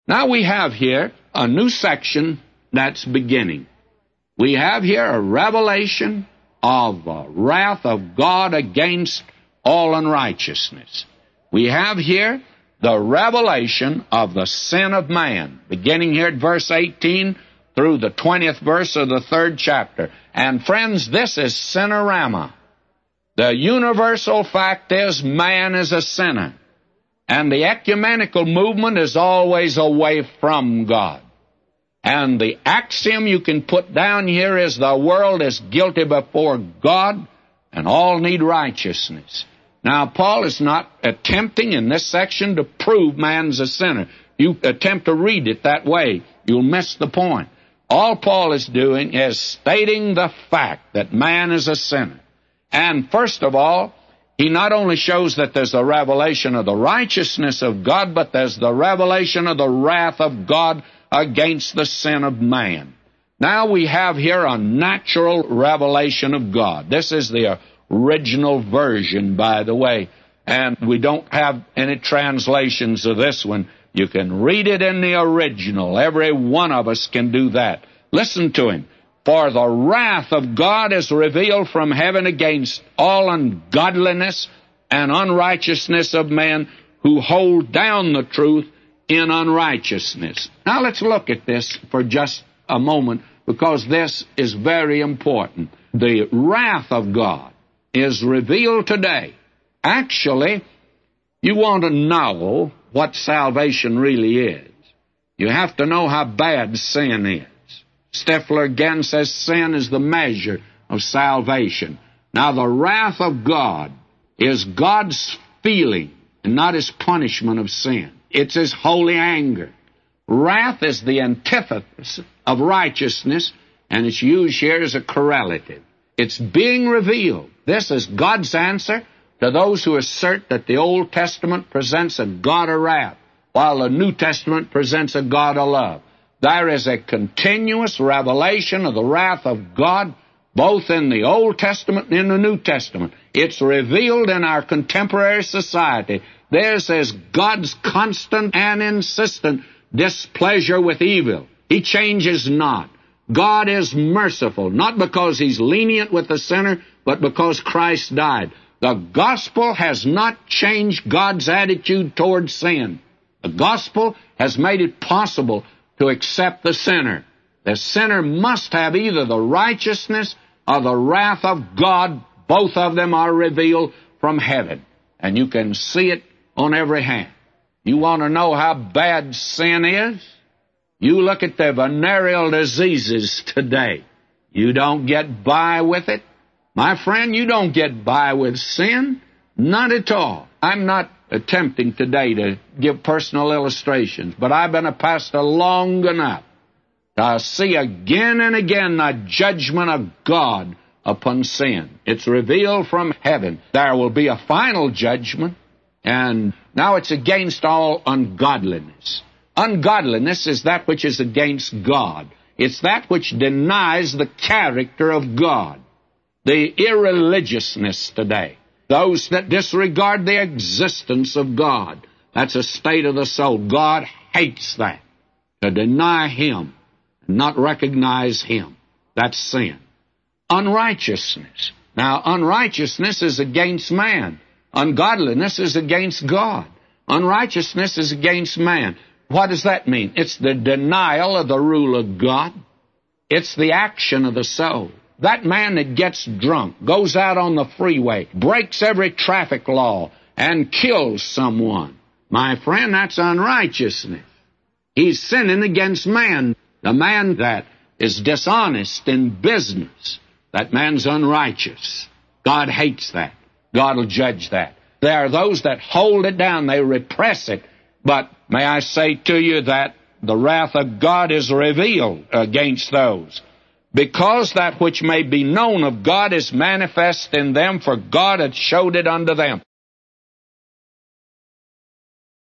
Now we have here a new section that's beginning. We have here a revelation of the wrath of God against all unrighteousness. We have here the revelation of the sin of man, beginning here at verse 18 through the 20th verse of the 3rd chapter. And friends, this is Sinnerama. The universal fact is man is a sinner. And the ecumenical movement is always away from God. And the axiom you can put down here is the world is guilty before God and all need righteousness. Now, Paul is not attempting in this section to prove man's a sinner. You attempt to read it that way, you'll miss the point. All Paul is doing is stating the fact that man is a sinner. And first of all, he not only shows that there's a revelation of the righteousness of God, but there's the revelation of the wrath of God against the sin of man. Now we have here a natural revelation of God. This is the original version, by the way, and we don't have any translations of this one. You can read it in the original. Every one of us can do that. Listen to him. For the wrath of God is revealed from heaven against all ungodliness and unrighteousness of men who hold down the truth in unrighteousness. Now let's look at this for just a moment, because this is very important. The wrath of God is revealed today. Actually, you want to know what salvation really is. You have to know how bad sin is. Stifler again says sin is the measure of salvation. Now, the wrath of God is God's feeling and not his punishment of sin. It's his holy anger. Wrath is the antithesis of righteousness, and it's used here as a correlative. It's being revealed. This is God's answer to those who assert that the Old Testament presents a God of wrath, while the New Testament presents a God of love. There is a continuous revelation of the wrath of God, both in the Old Testament and in the New Testament. It's revealed in our contemporary society. There's God's constant and insistent displeasure with evil. He changes not. God is merciful, not because he's lenient with the sinner, but because Christ died. The gospel has not changed God's attitude toward sin. The gospel has made it possible to accept the sinner. The sinner must have either the righteousness or the wrath of God. Both of them are revealed from heaven, and you can see it on every hand. You want to know how bad sin is? You look at the venereal diseases today. You don't get by with it. My friend, you don't get by with sin. Not at all. I'm not attempting today to give personal illustrations, but I've been a pastor long enough to see again and again the judgment of God upon sin. It's revealed from heaven. There will be a final judgment, and now it's against all ungodliness. Ungodliness is that which is against God. It's that which denies the character of God. The irreligiousness today. Those that disregard the existence of God. That's a state of the soul. God hates that. To deny him and not recognize him. That's sin. Unrighteousness. Now, unrighteousness is against man. Ungodliness is against God. Unrighteousness is against man. What does that mean? It's the denial of the rule of God. It's the action of the soul. That man that gets drunk, goes out on the freeway, breaks every traffic law, and kills someone. My friend, that's unrighteousness. He's sinning against man. The man that is dishonest in business, that man's unrighteous. God hates that. God will judge that. There are those that hold it down. They repress it. But may I say to you that the wrath of God is revealed against those. Because that which may be known of God is manifest in them, for God hath showed it unto them.